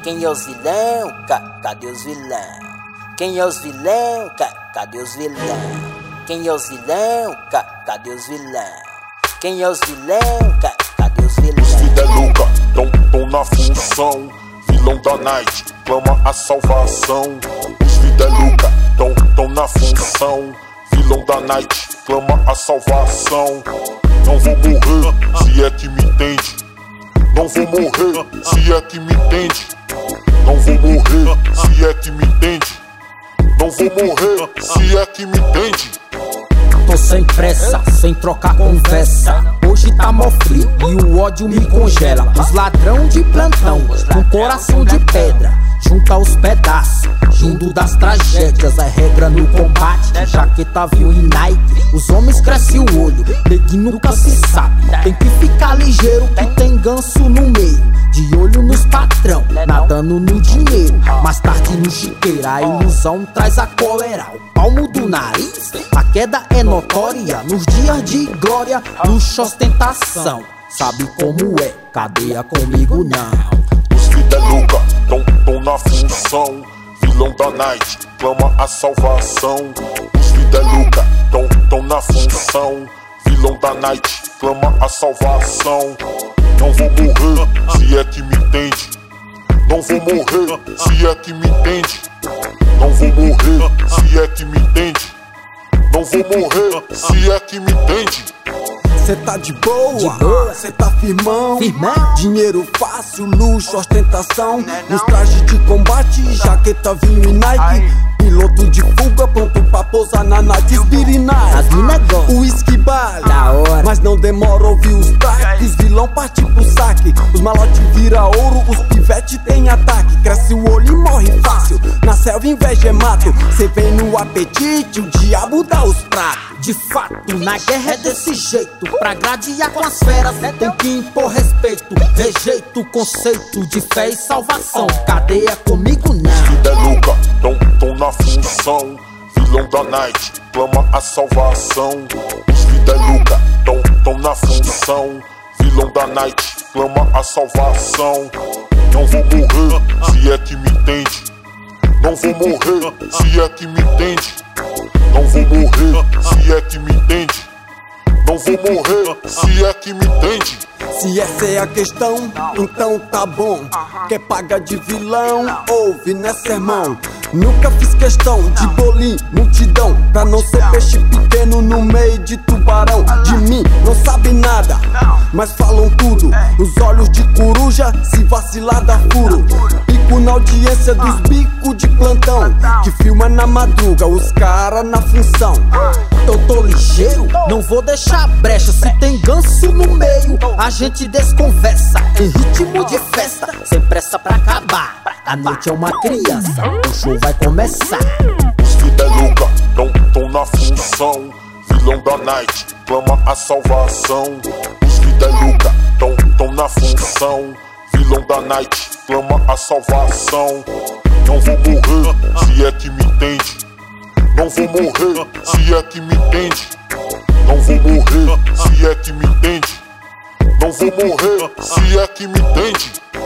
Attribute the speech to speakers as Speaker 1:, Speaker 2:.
Speaker 1: Quem é os vilão? Cadê os vilão? Quem é os vilão? Cadê os vilão? Quem é os vilão? Cadê os vilão? Quem é os vilão? Cadê os vilão?
Speaker 2: Os fideluca tão na função, vilão da night clama a salvação. Os fideluca tão na função, vilão da night clama a salvação. Não vou morrer, se é que me entende. Não vou morrer, se é que me entende. Não vou morrer, se é que me entende. Não vou morrer, se é que me entende.
Speaker 3: Tô sem pressa, sem trocar conversa. Hoje tá mó frio e o ódio me congela. Os ladrão de plantão, com coração de pedra, junta os pedaços, junto das tragédias. É regra no combate, jaqueta viu em Nike. Os homens crescem o olho, neguinho nunca se sabe. Tem que ficar ligeiro que tem ganso no meio. De olho nos patrão, nadando no dinheiro. Mais tarde no chiqueiro, a ilusão traz a cólera. O palmo do nariz, a queda é notória. Nos dias de glória, luxo, ostentação. Sabe como é, cadeia comigo não.
Speaker 2: Os fideluca tão na função, vilão da night clama a salvação. Os fideluca tão na função, vilão da night clama a salvação. Não vou morrer, se é que me entende. Não vou morrer, se é que me entende. Não vou morrer, se é que me entende. Não vou morrer, se é que me entende.
Speaker 4: Cê tá de boa, cê tá firmão. Dinheiro fácil, luxo, ostentação. Nos trajes de combate, jaqueta, vinho e Nike. Piloto de fuga, pronto pra pousar na night. Spirinai,
Speaker 3: as mina gostam,
Speaker 4: whisky bar,
Speaker 3: da hora.
Speaker 4: mas não demora ouvir os traques. Vilão parte pro saque, os malote vira ouro. Os pivete tem ataque, cresce o olho e morre fácil. Na selva inveja é mato, cê vem no apetite, o diabo dá os pratos.
Speaker 3: De fato, na guerra é desse jeito. Pra gradear com as feras, tem que impor respeito. Rejeito o conceito de fé e salvação. Cadeia comigo não.
Speaker 2: Fideluca tão na função, vilão da night clama a salvação. Os fideluca tão na função, vilão da night clama a salvação. Não vou morrer, se é que me entende. Não vou morrer, se é que me entende. Não vou morrer, se é que me entende. Não vou morrer, se é que me entende.
Speaker 4: Se essa é a questão, então tá bom. Quer pagar de vilão? Ouve, né, sermão? Nunca fiz questão de bolim, multidão, pra não ser peixe pequeno no meio de tubarão. De mim não sabem nada, mas falam tudo. Os olhos de coruja, se vacilar dá furo. Pico na audiência dos bicos de plantão, que filma na madruga, os cara na função.
Speaker 3: Eu tô ligeiro, não vou deixar brecha. Se tem ganso no meio, a gente desconversa. Em ritmo de festa, sem pressa pra acabar. A noite é uma criança, o show vai começar.
Speaker 2: Os fideluca tão na função, vilão da night clama a salvação. Os fideluca tão na função, vilão da night clama a salvação. Não vou morrer, se é que me entende. Não vou morrer, se é que me entende. Não vou morrer, se é que me entende. Não vou morrer, se é que me entende.